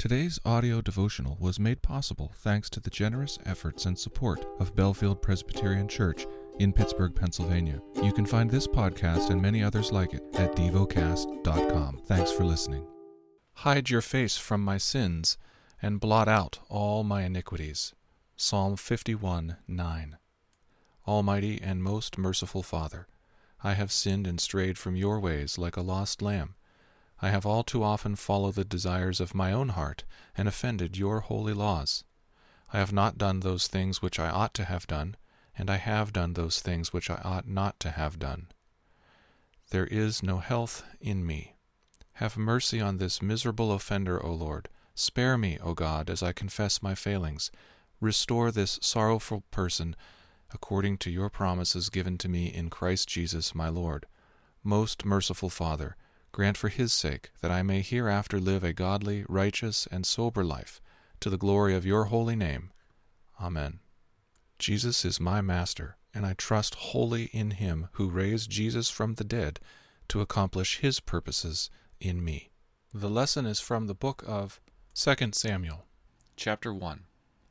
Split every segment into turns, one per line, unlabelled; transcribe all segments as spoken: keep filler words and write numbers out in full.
Today's audio devotional was made possible thanks to the generous efforts and support of Bellefield Presbyterian Church in Pittsburgh, Pennsylvania. You can find this podcast and many others like it at devocast dot com. Thanks for listening. Hide your face from my sins and blot out all my iniquities. Psalm fifty-one, nine. Almighty and most merciful Father, I have sinned and strayed from your ways like a lost lamb. I have all too often followed the desires of my own heart and offended your holy laws. I have not done those things which I ought to have done, and I have done those things which I ought not to have done. There is no health in me. Have mercy on this miserable offender, O Lord. Spare me, O God, as I confess my failings. Restore this sorrowful person according to your promises given to me in Christ Jesus my Lord. Most merciful Father, grant for his sake that I may hereafter live a godly, righteous, and sober life, to the glory of your holy name. Amen. Jesus is my Master, and I trust wholly in him who raised Jesus from the dead to accomplish his purposes in me. The lesson is from the book of Second Samuel, chapter one.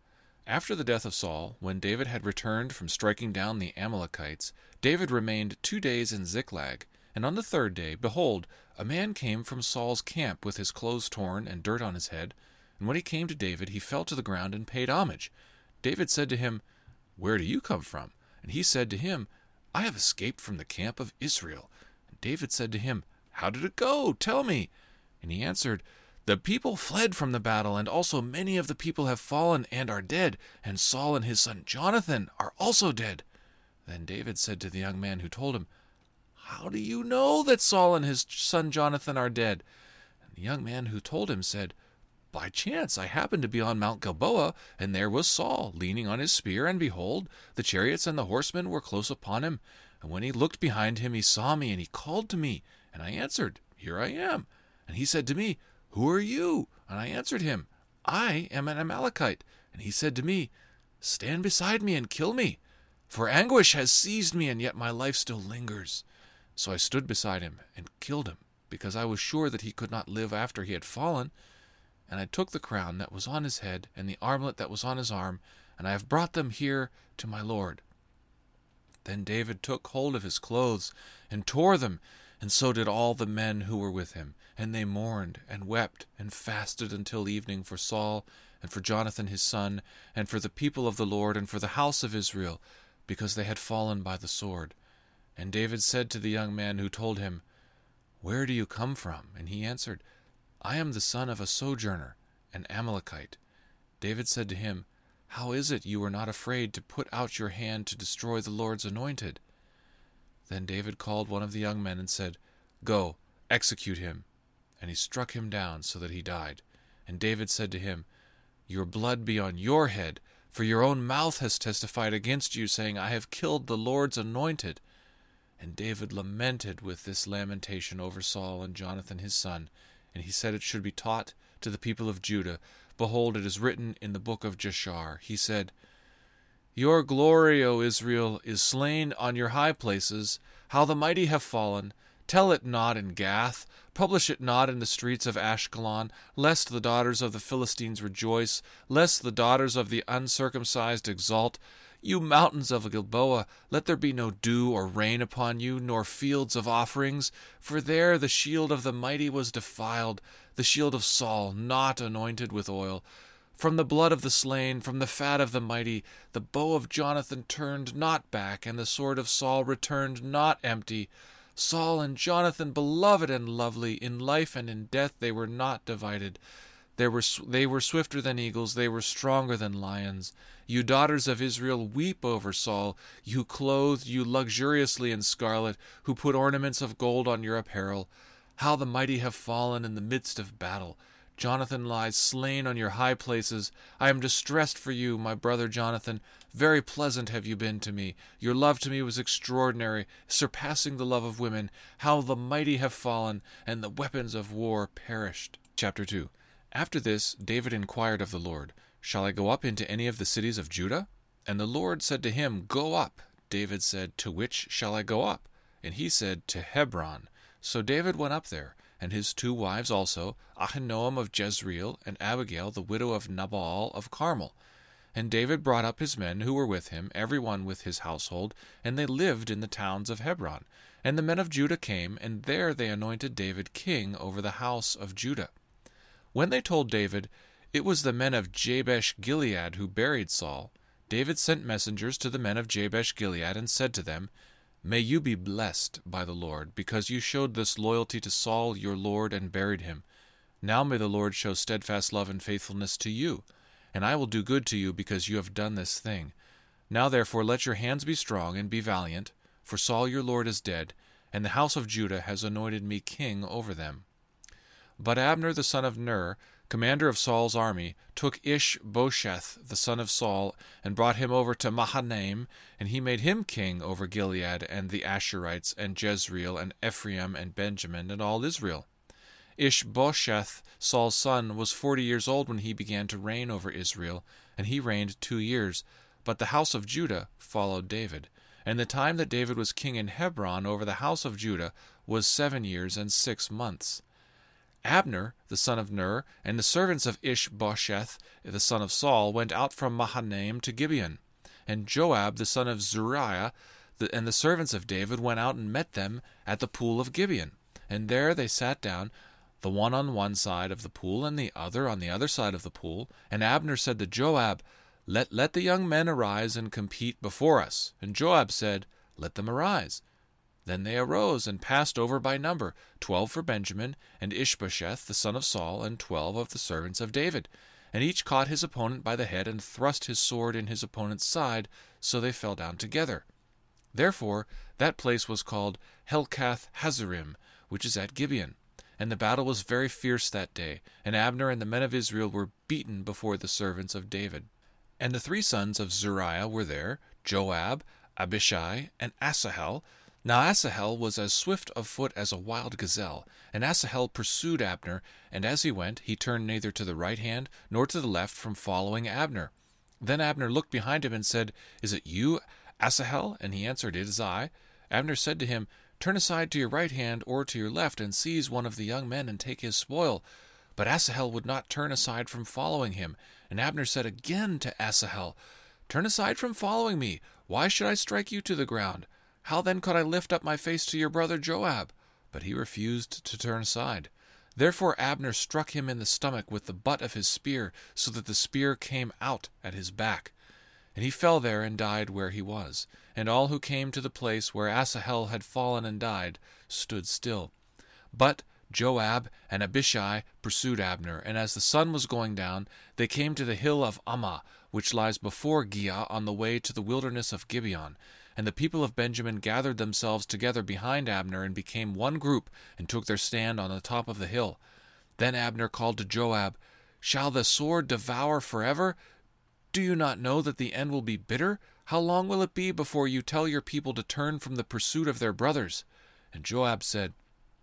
After the death of Saul, when David had returned from striking down the Amalekites, David remained two days in Ziklag. And on the third day, behold, a man came from Saul's camp with his clothes torn and dirt on his head. And when he came to David, he fell to the ground and paid homage. David said to him, Where do you come from? And he said to him, I have escaped from the camp of Israel. And David said to him, How did it go? Tell me. And he answered, The people fled from the battle, and also many of the people have fallen and are dead, and Saul and his son Jonathan are also dead. Then David said to the young man who told him, How do you know that Saul and his son Jonathan are dead? And the young man who told him said, By chance I happened to be on Mount Gilboa, and there was Saul, leaning on his spear, and behold, the chariots and the horsemen were close upon him. And when he looked behind him, he saw me, and he called to me. And I answered, Here I am. And he said to me, Who are you? And I answered him, I am an Amalekite. And he said to me, Stand beside me and kill me, for anguish has seized me, and yet my life still lingers. So I stood beside him and killed him, because I was sure that he could not live after he had fallen. And I took the crown that was on his head and the armlet that was on his arm, and I have brought them here to my Lord. Then David took hold of his clothes and tore them, and so did all the men who were with him. And they mourned and wept and fasted until evening for Saul and for Jonathan his son, and for the people of the Lord and for the house of Israel, because they had fallen by the sword. And David said to the young man who told him, Where do you come from? And he answered, I am the son of a sojourner, an Amalekite. David said to him, How is it you are not afraid to put out your hand to destroy the Lord's anointed? Then David called one of the young men and said, Go, execute him. And he struck him down so that he died. And David said to him, Your blood be on your head, for your own mouth has testified against you, saying, I have killed the Lord's anointed. And David lamented with this lamentation over Saul and Jonathan his son, and he said it should be taught to the people of Judah. Behold, it is written in the book of Jashar. He said, Your glory, O Israel, is slain on your high places. How the mighty have fallen! Tell it not in Gath, publish it not in the streets of Ashkelon, lest the daughters of the Philistines rejoice, lest the daughters of the uncircumcised exult. You mountains of Gilboa, let there be no dew or rain upon you, nor fields of offerings, for there the shield of the mighty was defiled, the shield of Saul not anointed with oil. From the blood of the slain, from the fat of the mighty, the bow of Jonathan turned not back, and the sword of Saul returned not empty. Saul and Jonathan, beloved and lovely, in life and in death they were not divided. They were, they were swifter than eagles, they were stronger than lions. You daughters of Israel, weep over Saul, you who clothed you luxuriously in scarlet, who put ornaments of gold on your apparel. How the mighty have fallen in the midst of battle. Jonathan lies slain on your high places. I am distressed for you, my brother Jonathan. Very pleasant have you been to me. Your love to me was extraordinary, surpassing the love of women. How the mighty have fallen, and the weapons of war perished. Chapter two. After this, David inquired of the Lord, Shall I go up into any of the cities of Judah? And the Lord said to him, Go up. David said, To which shall I go up? And he said, To Hebron. So David went up there,
and his two wives also, Ahinoam of Jezreel, and Abigail, the widow of Nabal of Carmel. And David brought up his men who were with him, every one with his household, and they lived in the towns of Hebron. And the men of Judah came, and there they anointed David king over the house of Judah. When they told David, it was the men of Jabesh-Gilead who buried Saul, David sent messengers to the men of Jabesh-Gilead and said to them, May you be blessed by the Lord, because you showed this loyalty to Saul your lord and buried him. Now may the Lord show steadfast love and faithfulness to you, and I will do good to you because you have done this thing. Now therefore let your hands be strong and be valiant, for Saul your lord is dead, and the house of Judah has anointed me king over them. But Abner the son of Ner, commander of Saul's army, took Ish-bosheth the son of Saul, and brought him over to Mahanaim, and he made him king over Gilead and the Asherites and Jezreel and Ephraim and Benjamin and all Israel. Ish-bosheth, Saul's son, was forty years old when he began to reign over Israel, and he reigned two years. But the house of Judah followed David. And the time that David was king in Hebron over the house of Judah was seven years and six months. Abner, the son of Ner, and the servants of Ish-bosheth, the son of Saul, went out from Mahanaim to Gibeon. And Joab, the son of Zeruiah, the, and the servants of David went out and met them at the pool of Gibeon. And there they sat down, the one on one side of the pool, and the other on the other side of the pool. And Abner said to Joab, Let, let the young men arise and compete before us. And Joab said, Let them arise. Then they arose and passed over by number, twelve for Benjamin, and Ishbosheth the son of Saul, and twelve of the servants of David. And each caught his opponent by the head, and thrust his sword in his opponent's side, so they fell down together. Therefore that place was called Helkath Hazarim, which is at Gibeon. And the battle was very fierce that day, and Abner and the men of Israel were beaten before the servants of David. And the three sons of Zeruiah were there, Joab, Abishai, and Asahel. Now Asahel was as swift of foot as a wild gazelle, and Asahel pursued Abner, and as he went, he turned neither to the right hand nor to the left from following Abner. Then Abner looked behind him and said, Is it you, Asahel? And he answered, It is I. Abner said to him, Turn aside to your right hand or to your left, and seize one of the young men and take his spoil. But Asahel would not turn aside from following him. And Abner said again to Asahel, Turn aside from following me. Why should I strike you to the ground? How then could I lift up my face to your brother Joab? But he refused to turn aside. Therefore Abner struck him in the stomach with the butt of his spear, so that the spear came out at his back. And he fell there and died where he was. And all who came to the place where Asahel had fallen and died stood still. But Joab and Abishai pursued Abner, and as the sun was going down, they came to the hill of Ammah, which lies before Giah on the way to the wilderness of Gibeon. And the people of Benjamin gathered themselves together behind Abner and became one group and took their stand on the top of the hill. Then Abner called to Joab, Shall the sword devour forever? Do you not know that the end will be bitter? How long will it be before you tell your people to turn from the pursuit of their brothers? And Joab said,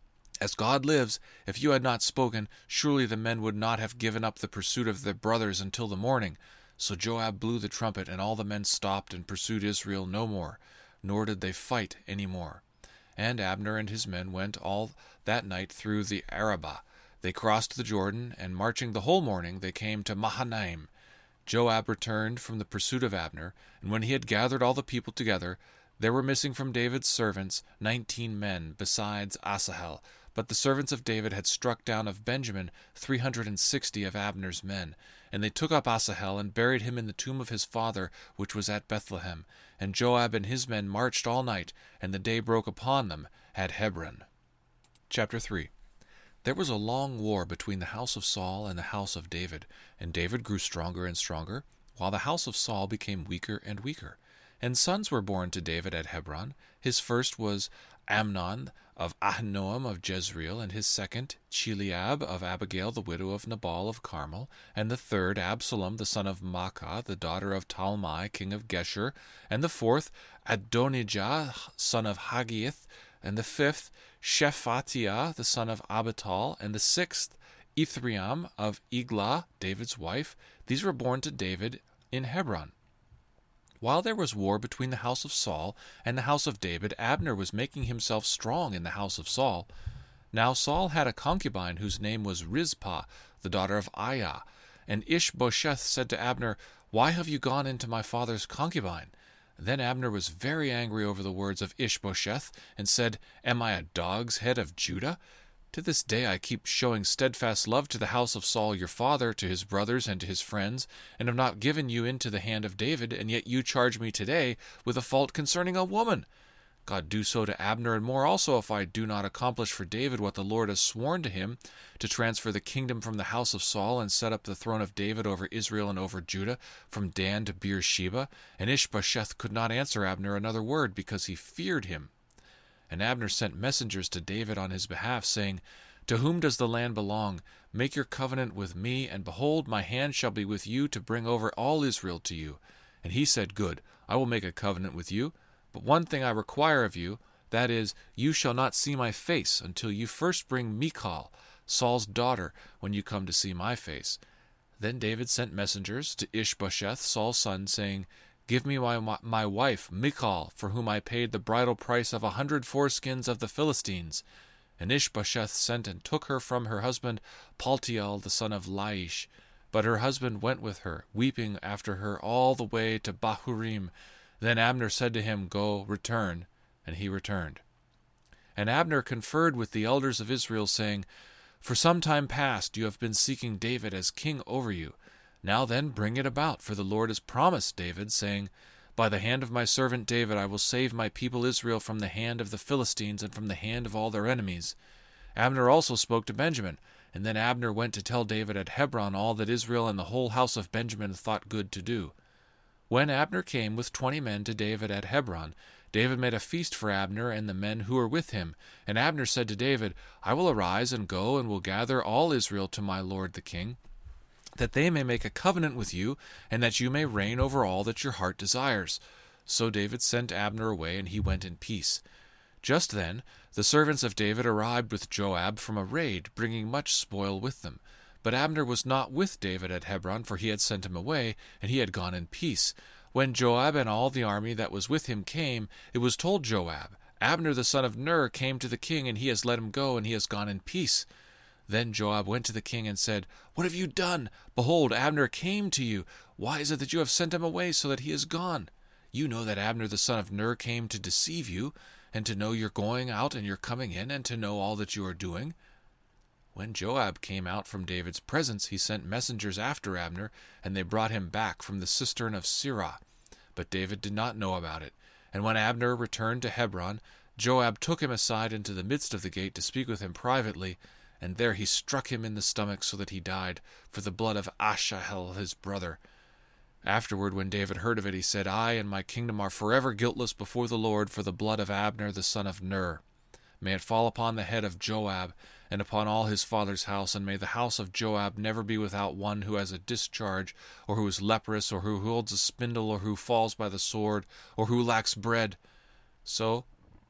As God lives, if you had not spoken, surely the men would not have given up the pursuit of their brothers until the morning. So Joab blew the trumpet, and all the men stopped and pursued Israel no more, nor did they fight any more. And Abner and his men went all that night through the Arabah. They crossed the Jordan, and marching the whole morning, they came to Mahanaim. Joab returned from the pursuit of Abner, and when he had gathered all the people together, there were missing from David's servants nineteen men, besides Asahel. But the servants of David had struck down of Benjamin three hundred and sixty of Abner's men. And they took up Asahel and buried him in the tomb of his father, which was at Bethlehem. And Joab and his men marched all night, and the day broke upon them at Hebron. Chapter three. There was a long war between the house of Saul and the house of David, and David grew stronger and stronger, while the house of Saul became weaker and weaker. And sons were born to David at Hebron. His first was Amnon of Ahinoam of Jezreel, and his second Chileab of Abigail the widow of Nabal of Carmel, and the third Absalom the son of Maacah, the daughter of Talmai king of Geshur, and the fourth Adonijah son of Haggith, and the fifth Shephatiah the son of Abital, and the sixth Ithream of Eglah, David's wife. These were born to David in Hebron. While there was war between the house of Saul and the house of David, Abner was making himself strong in the house of Saul. Now Saul had a concubine whose name was Rizpah, the daughter of Aiah. And Ishbosheth said to Abner, "Why have you gone into my father's concubine?" Then Abner was very angry over the words of Ishbosheth, and said, "Am I a dog's head of Judah? To this day I keep showing steadfast love to the house of Saul your father, to his brothers and to his friends, and have not given you into the hand of David, and yet you charge me today with a fault concerning a woman. God do so to Abner, and more also, if I do not accomplish for David what the Lord has sworn to him, to transfer the kingdom from the house of Saul, and set up the throne of David over Israel and over Judah, from Dan to Beersheba." And Ishbosheth could not answer Abner another word, because he feared him. And Abner sent messengers to David on his behalf, saying, "To whom does the land belong? Make your covenant with me, and behold, my hand shall be with you to bring over all Israel to you." And he said, "Good, I will make a covenant with you. But one thing I require of you, that is, you shall not see my face until you first bring Michal, Saul's daughter, when you come to see my face." Then David sent messengers to Ishbosheth, Saul's son, saying, "Give me my, my wife, Michal, for whom I paid the bridal price of a hundred foreskins of the Philistines." And Ishbosheth sent and took her from her husband Paltiel the son of Laish. But her husband went with her, weeping after her all the way to Bahurim. Then Abner said to him, "Go, return." And he returned. And Abner conferred with the elders of Israel, saying, "For some time past you have been seeking David as king over you. Now then bring it about, for the Lord has promised David, saying, 'By the hand of my servant David I will save my people Israel from the hand of the Philistines and from the hand of all their enemies.'" Abner also spoke to Benjamin, and then Abner went to tell David at Hebron all that Israel and the whole house of Benjamin thought good to do. When Abner came with twenty men to David at Hebron, David made a feast for Abner and the men who were with him. And Abner said to David, "I will arise and go and will gather all Israel to my lord the king, that they may make a covenant with you, and that you may reign over all that your heart desires." So David sent Abner away, and he went in peace. Just then the servants of David arrived with Joab from a raid, bringing much spoil with them. But Abner was not with David at Hebron, for he had sent him away, and he had gone in peace. When Joab and all the army that was with him came, it was told Joab, "Abner the son of Ner came to the king, and he has let him go, and he has gone in peace." Then Joab went to the king and said, "What have you done? Behold, Abner came to you. Why is it that you have sent him away so that he is gone? You know that Abner the son of Ner came to deceive you, and to know your going out and your coming in, and to know all that you are doing." When Joab came out from David's presence, he sent messengers after Abner, and they brought him back from the cistern of Sirah. But David did not know about it. And when Abner returned to Hebron, Joab took him aside into the midst of the gate to speak with him privately, and there he struck him in the stomach so that he died, for the blood of Asahel his brother. Afterward, when David heard of it, he said, "I and my kingdom are forever guiltless before the Lord for the blood of Abner the son of Ner. May it fall upon the head of Joab, and upon all his father's house, and may the house of Joab never be without one who has a discharge, or who is leprous, or who holds a spindle, or who falls by the sword, or who lacks bread." So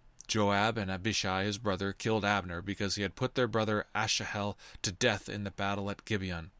Joab and Abishai his brother killed Abner, because he had put their brother Asahel to death in the battle at Gibeon.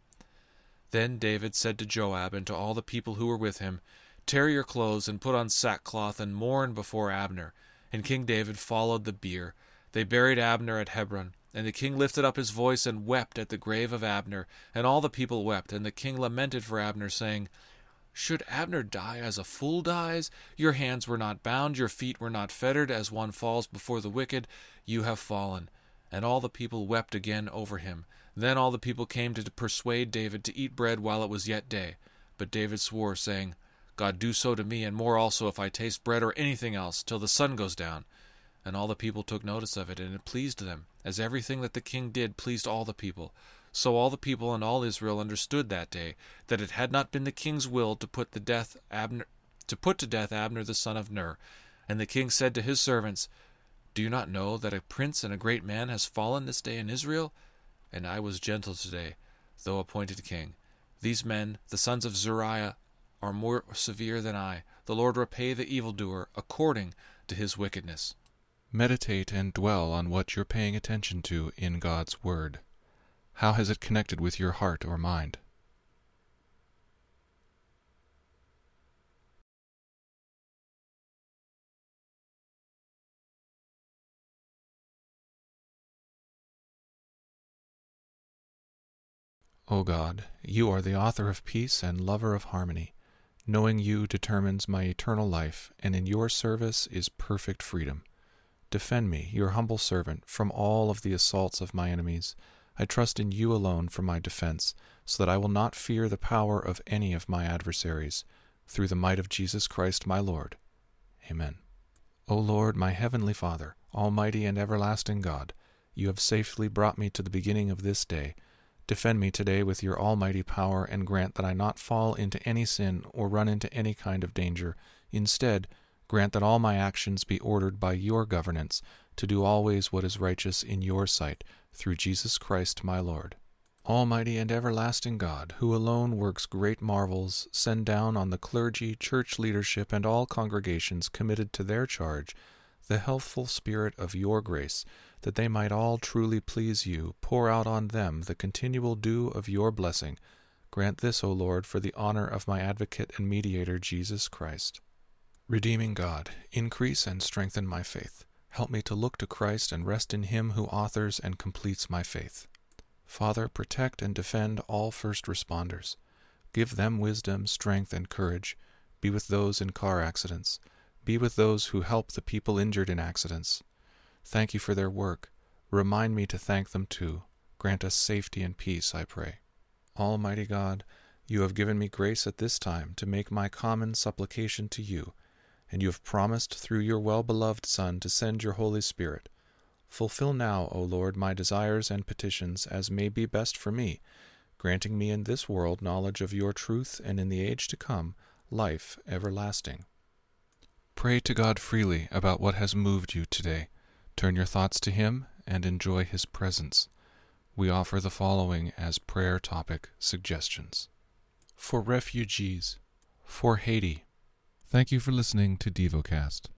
Then David said to Joab and to all the people who were with him, "Tear your clothes and put on sackcloth and mourn before Abner." And King David followed the bier. They buried Abner at Hebron. And the king lifted up his voice and wept at the grave of Abner, and all the people wept. And the king lamented for Abner, saying, "Should Abner die as a fool dies? Your hands were not bound, your feet were not fettered, as one falls before the wicked. You have fallen." And all the people wept again over him. Then all the people came to persuade David to eat bread while it was yet day. But David swore, saying, "God do so to me, and more also, if I taste bread or anything else, till the sun goes down." And all the people took notice of it, and it pleased them, as everything that the king did pleased all the people. So all the people and all Israel understood that day that it had not been the king's will to put the death Abner, to put to death Abner the son of Ner. And the king said to his servants, "Do you not know that a prince and a great man has fallen this day in Israel? And I was gentle today, though appointed king. These men, the sons of Zeruiah, are more severe than I. The Lord repay the evildoer according to his wickedness."
Meditate and dwell on what you're paying attention to in God's Word. How has it connected with your heart or mind? O God, you are the author of peace and lover of harmony. Knowing you determines my eternal life, and in your service is perfect freedom. Defend me, your humble servant, from all of the assaults of my enemies. I trust in you alone for my defense, so that I will not fear the power of any of my adversaries. Through the might of Jesus Christ my Lord. Amen. O Lord, my heavenly Father, almighty and everlasting God, you have safely brought me to the beginning of this day. Defend me today with your almighty power, and grant that I not fall into any sin or run into any kind of danger. Instead, grant that all my actions be ordered by your governance, to do always what is righteous in your sight, through Jesus Christ my Lord. Almighty and everlasting God, who alone works great marvels, send down on the clergy, church leadership, and all congregations committed to their charge the healthful spirit of your grace, that they might all truly please you. Pour out on them the continual dew of your blessing. Grant this, O Lord, for the honor of my advocate and mediator, Jesus Christ. Redeeming God, increase and strengthen my faith. Help me to look to Christ and rest in him who authors and completes my faith. Father, protect and defend all first responders. Give them wisdom, strength, and courage. Be with those in car accidents. Be with those who help the people injured in accidents. Thank you for their work. Remind me to thank them too. Grant us safety and peace, I pray. Almighty God, you have given me grace at this time to make my common supplication to you, and you have promised through your well-beloved Son to send your Holy Spirit. Fulfill now, O Lord, my desires and petitions as may be best for me, granting me in this world knowledge of your truth, and in the age to come, life everlasting. Pray to God freely about what has moved you today. Turn your thoughts to him and enjoy his presence. We offer the following as prayer topic suggestions. For refugees. For Haiti. Thank you for listening to DevoCast.